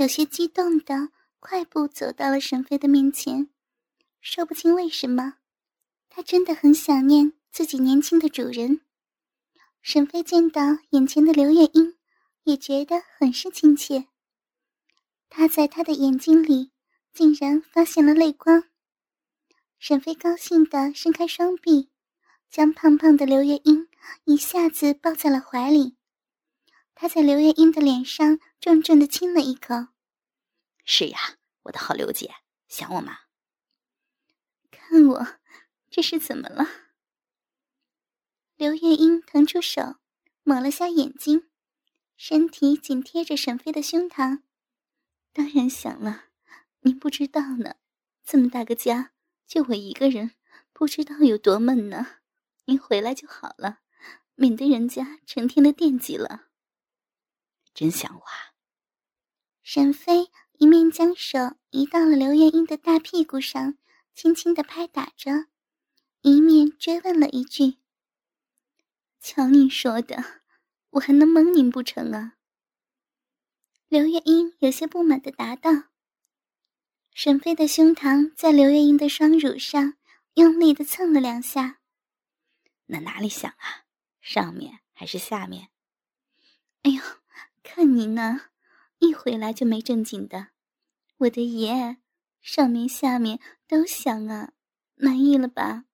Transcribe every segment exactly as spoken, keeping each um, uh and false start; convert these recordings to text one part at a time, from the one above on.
有些激动地快步走到了沈飞的面前，说不清为什么，他真的很想念自己年轻的主人。沈飞见到眼前的刘月英，也觉得很是亲切。他在他的眼睛里竟然发现了泪光。沈飞高兴地伸开双臂，将胖胖的刘月英一下子抱在了怀里。他在刘月英的脸上重重地亲了一口。 是呀，我的好刘姐，想我吗？ 看我，这是怎么了？刘月英腾出手，抹了下眼睛，身体紧贴着沈飞的胸膛。当然想了，您不知道呢，这么大个家，就我一个人，不知道有多闷呢。您回来就好了，免得人家成天的惦记了。 真想我啊！ 沈飞一面将手移到了刘月英的大屁股上，轻轻地拍打着，一面追问了一句：瞧你说的，我还能蒙您不成啊？刘月英有些不满地答道。沈飞的胸膛在刘月英的双乳上用力地蹭了两下。 那哪里想啊，上面还是下面？ 哎呦，看您呢，一回来就没正经的。我的爷，上面下面都想啊，满意了吧？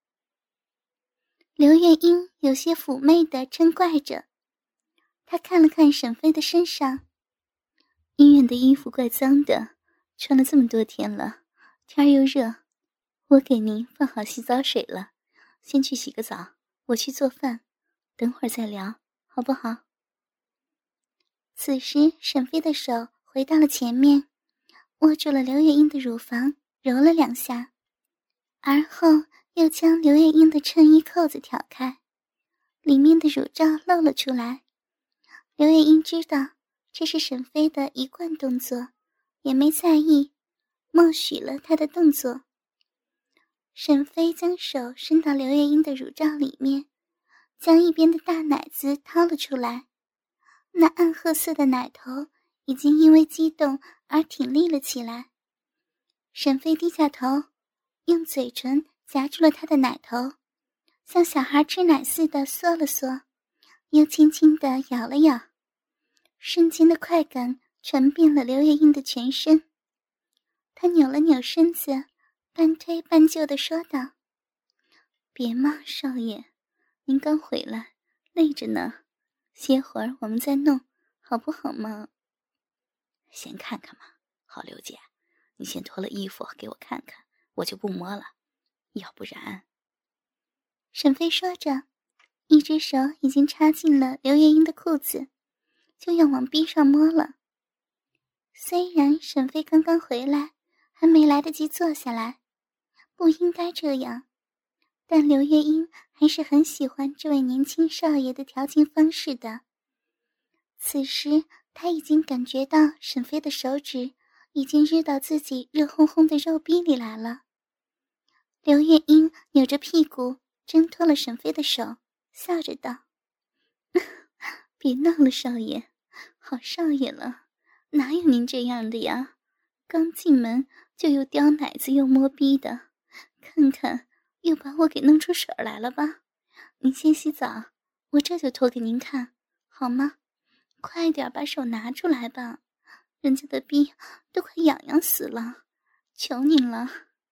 刘月英有些妩媚地嗔怪着，她看了看沈飞的身上，医院的衣服怪脏的，穿了这么多天了，天又热，我给您放好洗澡水了，先去洗个澡，我去做饭，等会儿再聊，好不好？此时沈飞的手回到了前面，握住了刘月英的乳房，揉了两下，而后又将刘月英的衬衣扣子挑开，里面的乳罩露了出来。刘月英知道这是沈飞的一贯动作，也没在意，默许了他的动作。沈飞将手伸到刘月英的乳罩里面，将一边的大奶子掏了出来，那暗褐色的奶头已经因为激动而挺立了起来。沈飞低下头，用嘴唇夹住了他的奶头，像小孩吃奶似的缩了缩，又轻轻地咬了咬。瞬间的快感传遍了刘月英的全身。他扭了扭身子，半推半就地说道：别嘛，少爷，您刚回来，累着呢，歇会儿我们再弄，好不好嘛？ 先看看嘛，好刘姐，你先脱了衣服给我看看，我就不摸了，要不然…… 沈飞说着，一只手已经插进了刘月英的裤子，就要往逼上摸了。虽然沈飞刚刚回来，还没来得及坐下来，不应该这样，但刘月英还是很喜欢这位年轻少爷的调情方式的。此时他已经感觉到沈飞的手指已经日到自己热烘烘的肉壁里来了。刘月英扭着屁股挣脱了沈飞的手，笑着道：别闹了，少爷，好少爷了，哪有您这样的呀？刚进门就又叼奶子又摸逼的，看看又把我给弄出水来了吧？您先洗澡，我这就脱给您看，好吗？快点把手拿出来吧，人家的逼都快痒痒死了，求您了。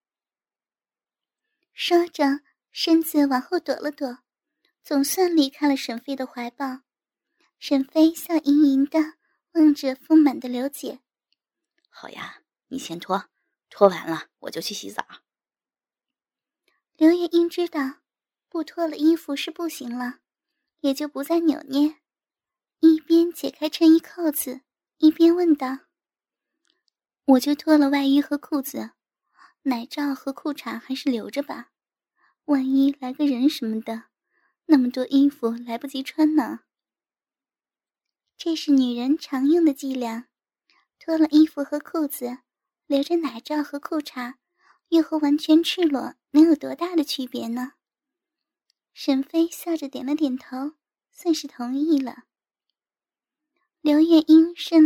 说着，身子往后躲了躲，总算离开了沈飞的怀抱。沈飞笑盈盈地望着丰满的刘姐： 好呀，你先脱，脱完了我就去洗澡。 刘月英知道不脱了衣服是不行了，也就不再扭捏，一边解开衬衣扣子，一边问道：我就脱了外衣和裤子，奶罩和裤衩还是留着吧，万一来个人什么的，那么多衣服来不及穿呢。这是女人常用的伎俩，脱了衣服和裤子，留着奶罩和裤衩，又和完全赤裸能有多大的区别呢？沈飞笑着点了点头，算是同意了。刘月英顺利地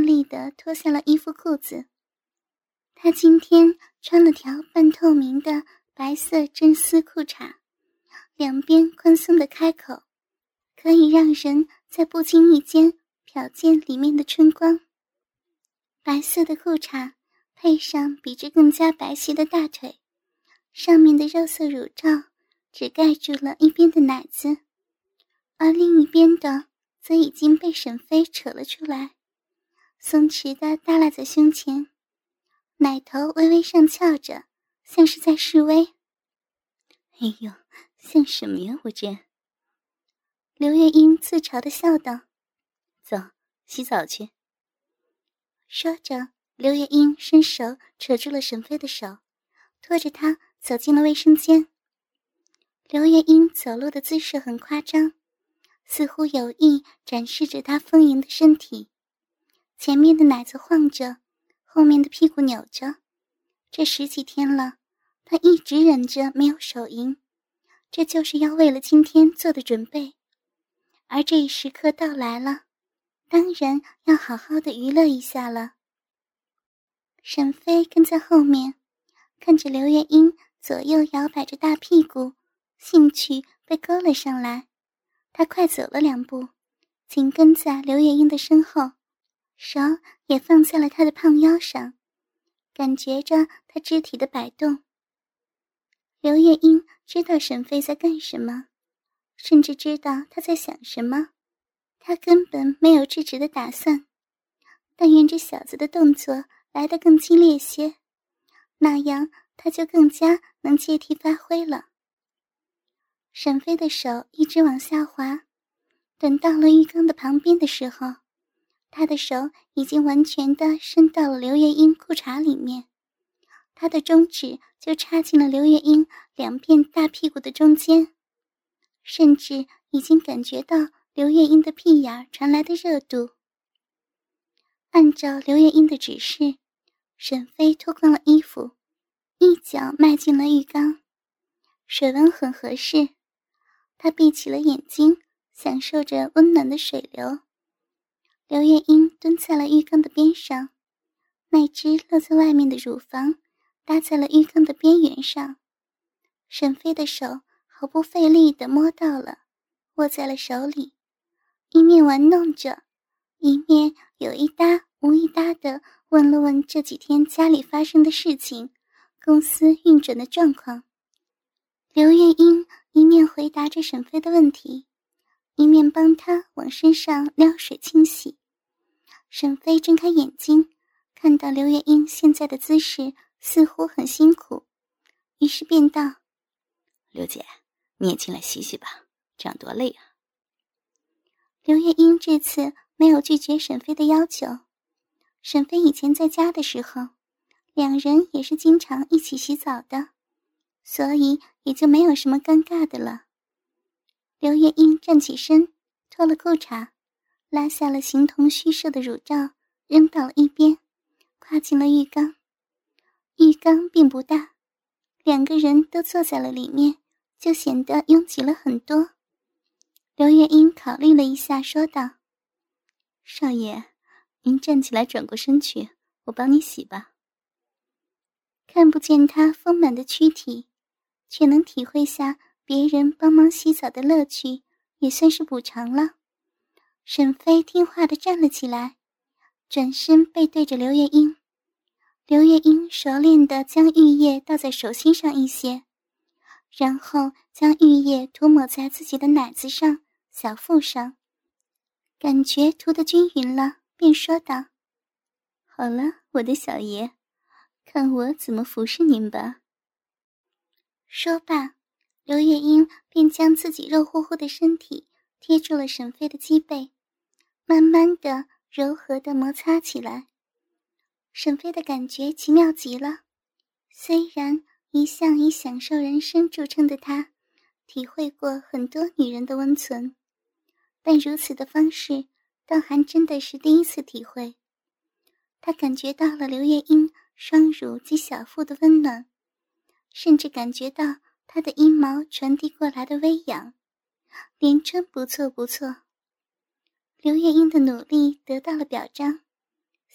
地脱下了衣服裤子。她今天穿了条半透明的白色真丝裤衩，两边宽松的开口，可以让人在不经意间瞟见里面的春光。白色的裤衩配上比这更加白皙的大腿，上面的肉色乳罩只盖住了一边的奶子，而另一边的则已经被沈飞扯了出来，松弛地耷拉在胸前，奶头微微上翘着，像是在示威。 哎呦，像什么呀我这？ 刘月英自嘲地笑道。 走，洗澡去。 说着，刘月英伸手扯住了沈飞的手，拖着他走进了卫生间。刘月英走路的姿势很夸张，似乎有意展示着她丰盈的身体，前面的奶子晃着，后面的屁股扭着。这十几天了，她一直忍着没有手淫，这就是要为了今天做的准备。而这一时刻到来了，当然要好好的娱乐一下了。沈飞跟在后面，看着刘月英左右摇摆着大屁股，兴趣被勾了上来。他快走了两步，紧跟在刘月英的身后，手也放在了她的胖腰上，感觉着她肢体的摆动。刘月英知道沈飞在干什么，甚至知道他在想什么，他根本没有制止的打算，但愿这小子的动作来得更激烈些，那样他就更加能借题发挥了。沈飞的手一直往下滑，等到了浴缸的旁边的时候，他的手已经完全地伸到了刘月英裤衩里面，他的中指就插进了刘月英两片大屁股的中间，甚至已经感觉到刘月英的屁眼传来的热度。按照刘月英的指示，沈飞脱光了衣服，一脚迈进了浴缸，水温很合适，他闭起了眼睛，享受着温暖的水流。刘月英蹲在了浴缸的边上，那只露在外面的乳房搭在了浴缸的边缘上，沈飞的手毫不费力地摸到了，握在了手里，一面玩弄着，一面有一搭无一搭地问了问这几天家里发生的事情，公司运转的状况。刘月英一面回答着沈飞的问题，一面帮他往身上撩水清洗。沈飞睁开眼睛，看到刘月英现在的姿势似乎很辛苦，于是便道： 刘姐，你也进来洗洗吧，这样多累啊。 刘月英这次没有拒绝沈飞的要求，沈飞以前在家的时候，两人也是经常一起洗澡的，所以也就没有什么尴尬的了。刘月英站起身，脱了裤衩，拉下了形同虚设的乳罩，扔到了一边，跨进了浴缸。浴缸并不大，两个人都坐在了里面，就显得拥挤了很多。刘月英考虑了一下，说道： 少爷，您站起来转过身去，我帮你洗吧。 看不见他丰满的躯体，却能体会下别人帮忙洗澡的乐趣，也算是补偿了。沈飞听话地站了起来，转身背对着刘月英。刘月英熟练地将浴液倒在手心上一些，然后将浴液涂抹在自己的奶子上、小腹上，感觉涂得均匀了，便说道： 好了，我的小爷，看我怎么服侍您吧。 说罢，刘月英便将自己肉乎乎的身体贴住了沈飞的脊背，慢慢的、柔和的摩擦起来。沈飞的感觉奇妙极了，虽然一向以享受人生著称的他，体会过很多女人的温存，但如此的方式倒还真的是第一次体会。他感觉到了刘月英双乳及小腹的温暖，甚至感觉到她的阴毛传递过来的微痒，连真不错不错。刘月英的努力得到了表彰，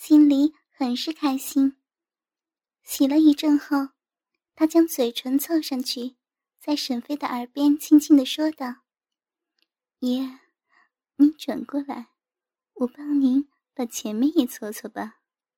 心里很是开心。洗了一阵后，他将嘴唇凑上去，在沈飞的耳边轻轻地说道：爷，您转过来，我帮您把前面也搓搓吧。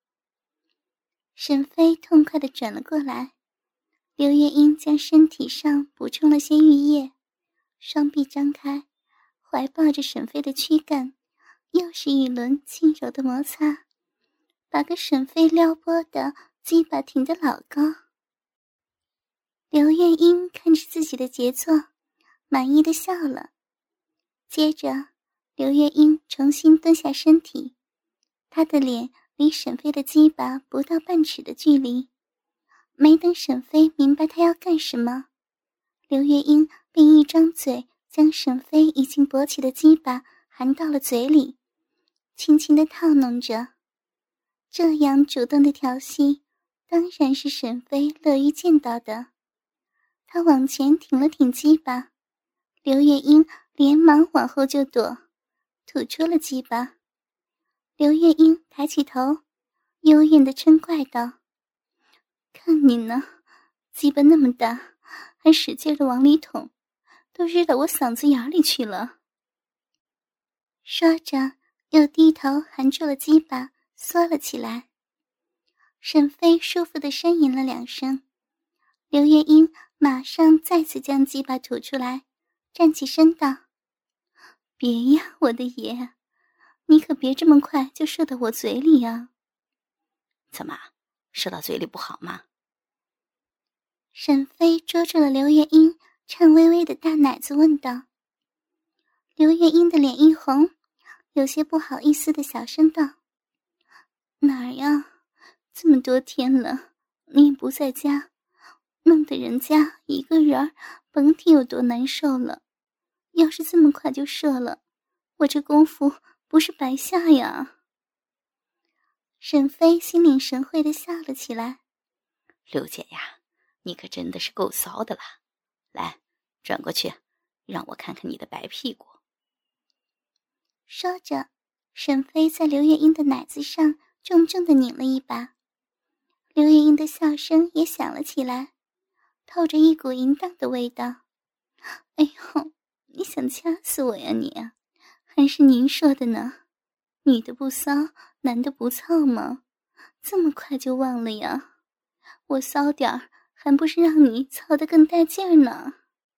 沈飞痛快地转了过来，刘月英将身体上补充了些浴液，双臂张开，怀抱着沈飞的躯干，又是一轮轻柔的摩擦，把个沈飞撩拨的鸡巴挺得老高。刘月英看着自己的杰作，满意的笑了。接着刘月英重新蹲下身体，她的脸离沈飞的鸡巴不到半尺的距离。没等沈飞明白他要干什么，刘月英便一张嘴将沈飞已经勃起的鸡巴含到了嘴里，轻轻地套弄着。这样主动的调戏，当然是沈飞乐于见到的。他往前挺了挺鸡巴，刘月英连忙往后就躲，吐出了鸡巴。刘月英抬起头，幽怨地嗔怪道：看你呢，鸡巴那么大，还使劲地往里捅，都日到我嗓子眼里去了。说着又低头含住了鸡巴，缩了起来。沈飞舒服地呻吟了两声，刘月英马上再次将鸡巴吐出来，站起身道：别呀，我的爷，你可别这么快就射到我嘴里啊。 怎么，射到嘴里不好吗？ 沈飞捉住了刘月英颤巍巍的大奶子问道。刘月英的脸一红，有些不好意思的小声道：哪儿呀，这么多天了，你也不在家，弄得人家一个人甭提有多难受了。要是这么快就射了，我这功夫不是白下呀。沈飞心领神会地笑了起来。 刘姐呀，你可真的是够骚的了。来，转过去，让我看看你的白屁股。 说着，沈飞在刘月英的奶子上重重地拧了一把。刘月英的笑声也响了起来，透着一股淫荡的味道。哎呦，你想掐死我呀你？还是您说的呢？女的不骚，男的不操吗？这么快就忘了呀？我骚点儿，还不是让你操得更带劲儿呢。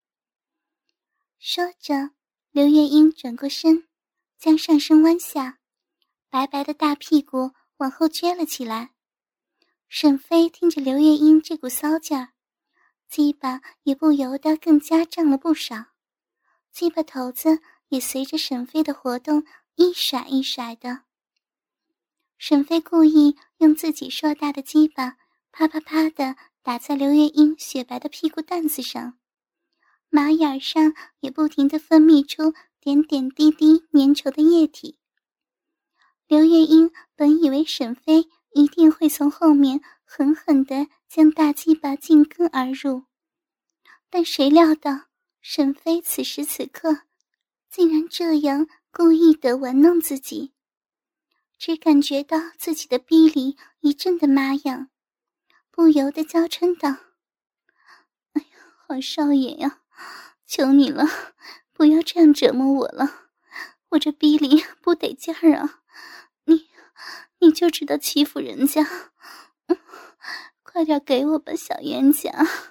说着，刘月英转过身，将上身弯下，白白的大屁股往后撅了起来。沈飞听着刘月英这股骚劲儿，鸡巴也不由得更加胀了不少，鸡巴头子也随着沈飞的活动一甩一甩的。沈飞故意用自己硕大的鸡巴啪啪啪地打在刘月英雪白的屁股蛋子上，马眼上也不停地分泌出点点滴滴粘稠的液体。刘月英本以为沈飞一定会从后面狠狠地将大鸡巴进根而入，但谁料到沈飞此时此刻竟然这样故意地玩弄自己，只感觉到自己的逼里一阵的麻痒，不由得娇嗔道：哎呀，好少爷呀，求你了，不要这样折磨我了，我这逼里不得劲儿啊，你你就知道欺负人家，嗯，快点给我吧，小冤家。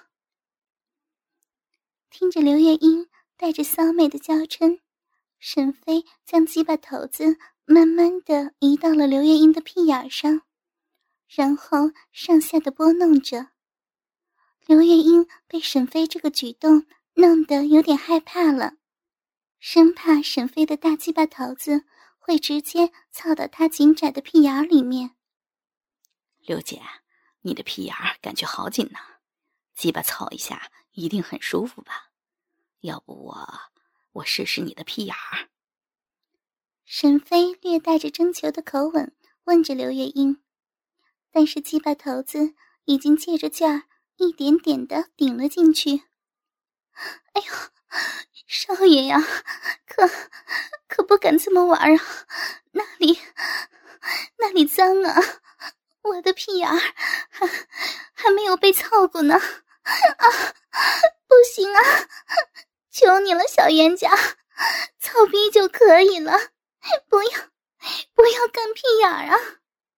听着刘月英带着骚媚的娇嗔，沈飞将鸡巴头子慢慢地移到了刘月英的屁眼上，然后上下的拨弄着。刘月英被沈飞这个举动弄得有点害怕了，生怕沈飞的大鸡巴头子会直接操到她紧窄的屁眼里面。 刘姐，你的屁眼感觉好紧呢，鸡巴操一下一定很舒服吧？要不我我试试你的屁眼儿。 沈飞略带着征求的口吻问着刘月英，但是鸡巴头子已经借着劲儿一点点地顶了进去。哎呦，少爷呀，可可不敢这么玩啊，那里那里脏啊，我的屁眼儿还还没有被操过呢。啊，不行啊，求你了，小冤家，操逼就可以了，不要不要干屁眼儿啊。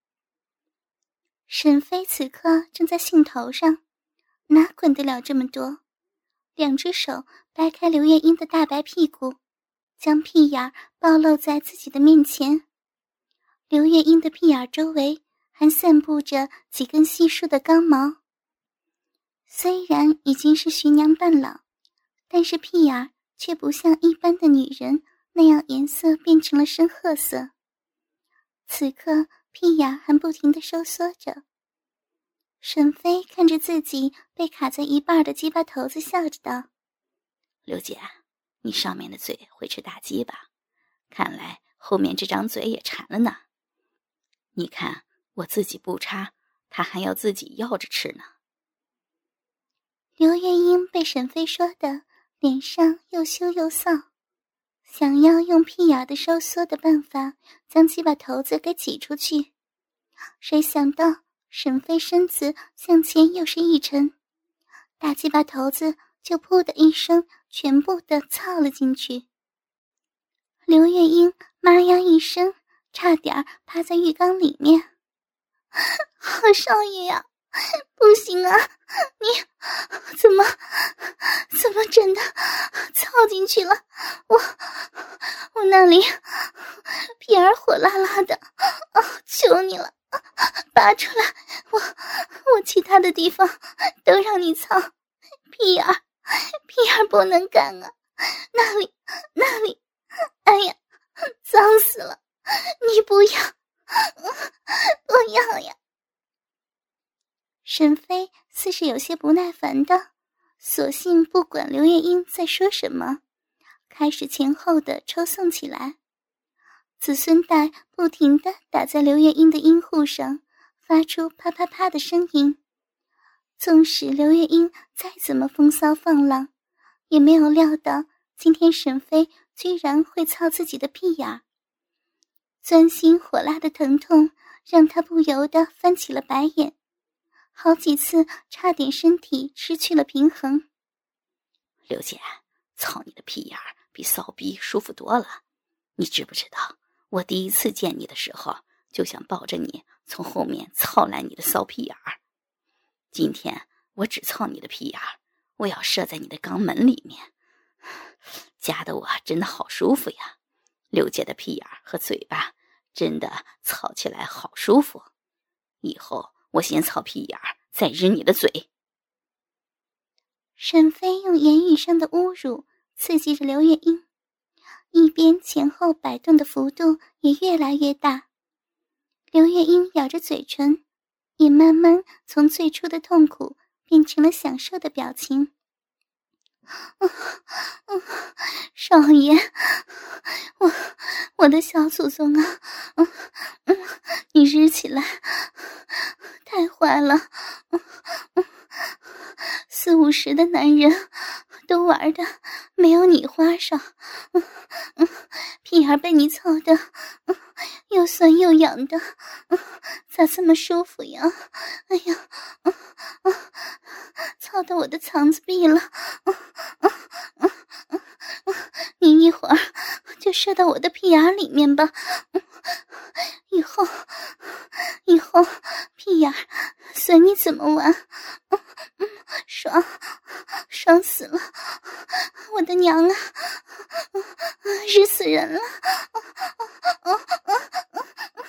沈飞此刻正在兴头上，哪管得了这么多，两只手掰开刘月英的大白屁股，将屁眼暴露在自己的面前。刘月英的屁眼周围还散布着几根稀疏的刚毛，虽然已经是徐娘半老，但是屁眼却不像一般的女人那样颜色变成了深褐色。此刻屁眼还不停地收缩着。沈飞看着自己被卡在一半的鸡巴头子，笑着道： 刘姐，你上面的嘴会吃大鸡巴，看来后面这张嘴也馋了呢。你看我自己不插，他还要自己要着吃呢。 刘月英被沈飞说的脸上又羞又臊，想要用屁眼的收缩的办法将鸡巴头子给挤出去，谁想到沈飞身子向前又是一沉，大鸡巴头子就噗的一声全部的操了进去。刘月英妈呀一声，差点趴在浴缸里面。好少爷呀，不行啊，你怎么怎么真的操进去了？我我那里屁眼火辣辣的，哦，求你了，拔出来，我我其他的地方都让你操，屁眼屁眼不能干啊，那里那里，哎呀，脏死了，你不要不要呀。沈飞似是有些不耐烦的，索性不管刘月英在说什么，开始前后的抽送起来。子孙带不停地打在刘月英的阴户上，发出啪啪啪的声音。纵使刘月英再怎么风骚放浪，也没有料到今天沈飞居然会操自己的屁眼。钻心火辣的疼痛让她不由得翻起了白眼，好几次差点身体失去了平衡。 刘姐，操你的屁眼比骚逼舒服多了，你知不知道我第一次见你的时候就想抱着你从后面操烂你的骚屁眼儿。今天我只操你的屁眼儿，我要射在你的肛门里面，夹得我真的好舒服呀。刘姐的屁眼儿和嘴巴真的操起来好舒服，以后我先操屁眼儿，再日你的嘴。 沈飞用言语上的侮辱刺激着刘月英，一边前后摆动的幅度也越来越大。刘月英咬着嘴唇，也慢慢从最初的痛苦变成了享受的表情。嗯嗯，少爷，我我的小祖宗啊，嗯嗯，你日起来太坏了，嗯嗯，四五十的男人都玩的没有你花哨，嗯嗯，屁眼被你操的，嗯，又酸又痒的，嗯，咋这么舒服呀？哎呀，嗯嗯，操到我的肠子壁了，嗯嗯嗯嗯嗯，你一会儿就射到我的屁眼里面吧，嗯，以后以后屁眼随你怎么玩，嗯嗯，爽爽死了，我的娘啊，嗯嗯，日死人了，嗯嗯嗯嗯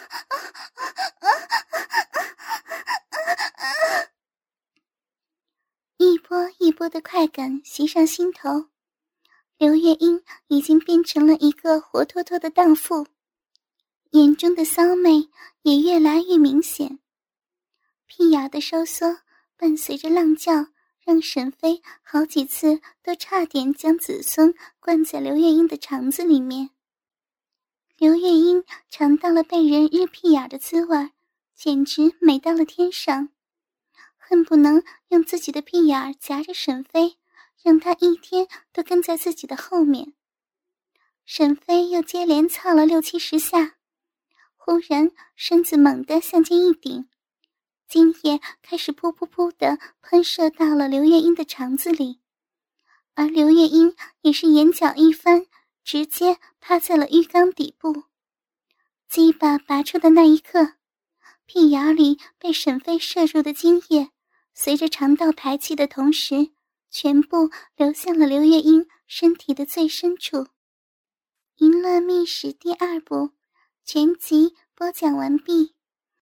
嗯，一波一波的快感袭上心头，刘月英已经变成了一个活脱脱的荡妇，眼中的骚媚也越来越明显。屁眼的收缩伴随着浪叫，让沈飞好几次都差点将子孙灌在刘月英的肠子里面。刘月英尝到了被人日屁眼的滋味，简直美到了天上，恨不能用自己的屁眼夹着沈飞，让他一天都跟在自己的后面。沈飞又接连操了六七十下， 忽然身子猛地向前一顶，精液开始噗噗噗地喷射到了刘月英的肠子里，而刘月英也是眼角一翻，直接趴在了浴缸底部。鸡巴拔出的那一刻，屁眼里被沈飞射入的精液随着肠道排气的同时，全部流向了刘月英身体的最深处。淫乱秘史第二部全集播讲完毕。